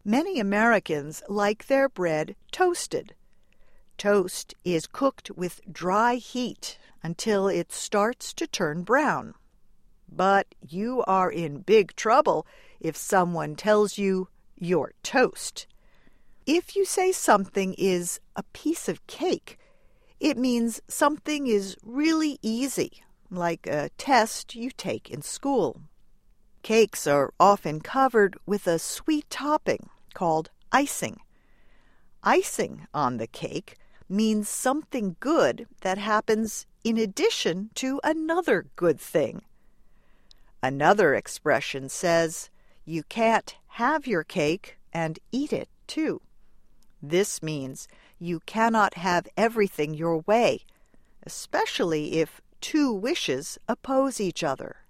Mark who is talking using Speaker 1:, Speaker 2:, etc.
Speaker 1: Many Americans like their bread toasted. Toast is cooked with dry heat until it starts to turn brown. But you are in big trouble if someone tells you you're toast. If you say something is a piece of cake, it means something is really easy, like a test you take in school. Cakes are often covered with a sweet topping called icing. Icing on the cake means something good that happens in addition to another good thing. Another expression says, you can't have your cake and eat it too. This means you cannot have everything your way, especially if two wishes oppose each other.